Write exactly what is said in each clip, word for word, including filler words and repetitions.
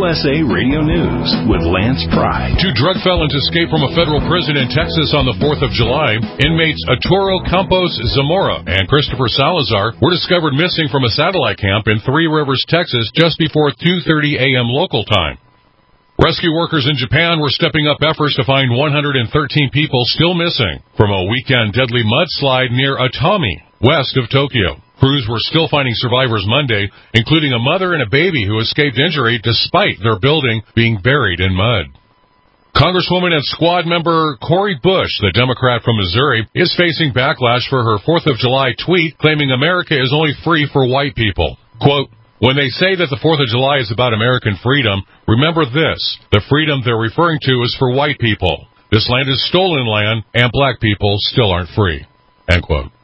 U S A Radio News with Lance Pry. Two drug felons escaped from a federal prison in Texas on the fourth of July. Inmates Arturo Campos Zamora and Christopher Salazar were discovered missing from a satellite camp in Three Rivers, Texas, just before two thirty a.m. local time. Rescue workers in Japan were stepping up efforts to find one hundred thirteen people still missing from a weekend deadly mudslide near Atami, west of Tokyo. Crews were still finding survivors Monday, including a mother and a baby who escaped injury despite their building being buried in mud. Congresswoman and squad member Cori Bush, the Democrat from Missouri, is facing backlash for her fourth of July tweet claiming America is only free for white people. Quote, "When they say that the fourth of July is about American freedom, remember this. The freedom they're referring to is for white people. This land is stolen land, and black people still aren't free." End quote.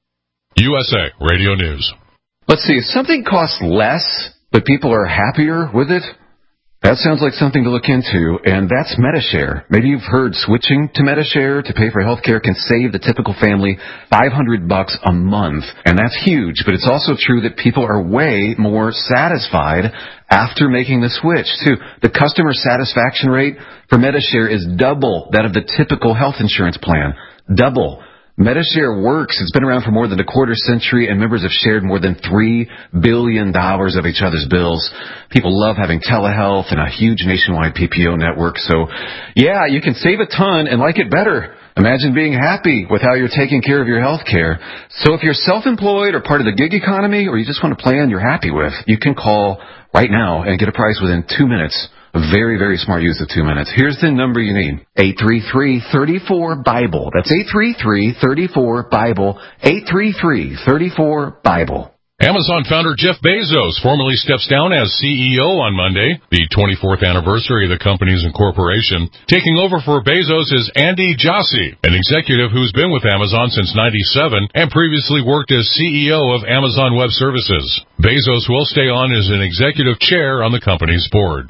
U S A Radio News. Let's see, if something costs less, but people are happier with it, that sounds like something to look into, and that's Medi-Share. Maybe you've heard switching to Medi-Share to pay for health care can save the typical family five hundred bucks a month, and that's huge, but it's also true that people are way more satisfied after making the switch, too. The customer satisfaction rate for Medi-Share is double that of the typical health insurance plan. Double. Medi-Share works. It's been around for more than a quarter century, and members have shared more than three billion dollars of each other's bills. People love having telehealth and a huge nationwide P P O network. So, yeah, you can save a ton and like it better. Imagine being happy with how you're taking care of your health care. So if you're self-employed or part of the gig economy, or you just want a plan you're happy with, you can call right now and get a price within two minutes. A very, very smart use of two minutes. Here's the number you need. eight three three, three four, BIBLE. That's eight three three, three four, BIBLE. eight three three, three four, BIBLE. Amazon founder Jeff Bezos formally steps down as C E O on Monday, the twenty-fourth anniversary of the company's incorporation. Taking over for Bezos is Andy Jassy, an executive who's been with Amazon since ninety-seven and previously worked as C E O of Amazon Web Services. Bezos will stay on as an executive chair on the company's board.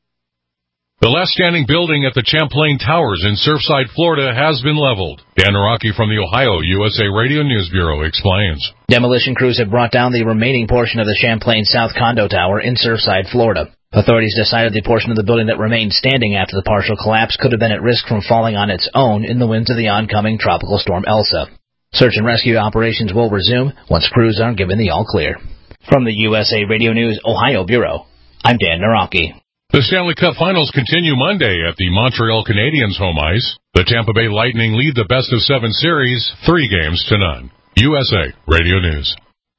The last standing building at the Champlain Towers in Surfside, Florida has been leveled. Dan Naraki from the Ohio U S A Radio News Bureau explains. Demolition crews have brought down the remaining portion of the Champlain South Condo Tower in Surfside, Florida. Authorities decided the portion of the building that remained standing after the partial collapse could have been at risk from falling on its own in the winds of the oncoming tropical storm Elsa. Search and rescue operations will resume once crews are given the all-clear. From the U S A Radio News Ohio Bureau, I'm Dan Naraki. The Stanley Cup Finals continue Monday at the Montreal Canadiens home ice. The Tampa Bay Lightning lead the best-of-seven series, three games to none. U S A Radio News.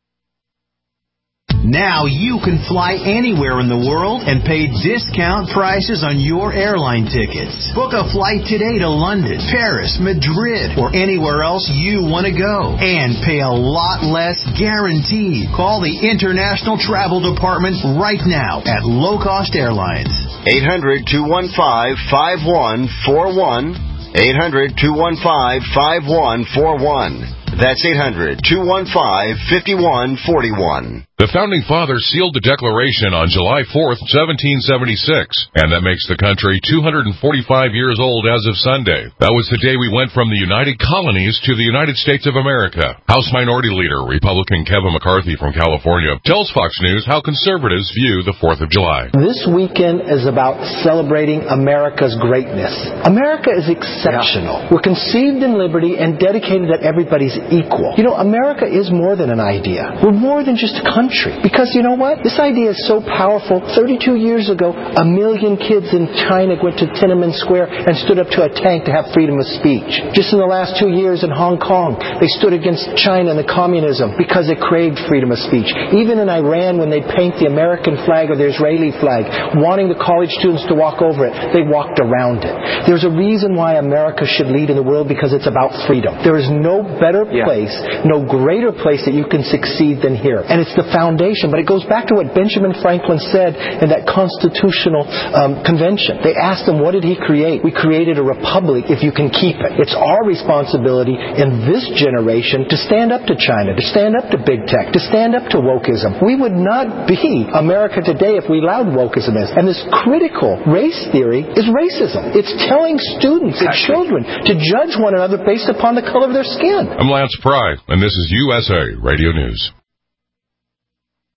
Now you can fly anywhere in the world and pay discount prices on your airline tickets. Book a flight today to London, Paris, Madrid, or anywhere else you want to go. And pay a lot less guaranteed. Call the International Travel Department right now at Low Cost Airlines. eight hundred, two one five, five one four one. eight hundred, two one five, five one four one. That's eight hundred, two one five, five one four one. The Founding Fathers sealed the Declaration on July fourth, seventeen seventy-six, and that makes the country two hundred forty-five years old as of Sunday. That was the day we went from the United Colonies to the United States of America. House Minority Leader, Republican Kevin McCarthy from California, tells Fox News how conservatives view the fourth of July. This weekend is about celebrating America's greatness. America is exceptional. Yeah. We're conceived in liberty and dedicated that everybody's equal. You know, America is more than an idea. We're more than just a country. Because you know what? This idea is so powerful. thirty-two years ago, a million kids in China went to Tiananmen Square and stood up to a tank to have freedom of speech. Just in the last two years in Hong Kong, they stood against China and the communism because it craved freedom of speech. Even in Iran, when they paint the American flag or the Israeli flag, wanting the college students to walk over it, they walked around it. There's a reason why America should lead in the world, because it's about freedom. There is no better place, yeah. no greater place that you can succeed than here. And it's the foundation, but it goes back to what Benjamin Franklin said in that constitutional um, convention. They asked him, what did he create? We created a republic if you can keep it. It's our responsibility in this generation to stand up to China, to stand up to big tech, to stand up to wokeism. We would not be America today if we allowed wokeism. And this critical race theory is racism. It's telling students and children to judge one another based upon the color of their skin. I'm Lance Pry, and this is U S A Radio News.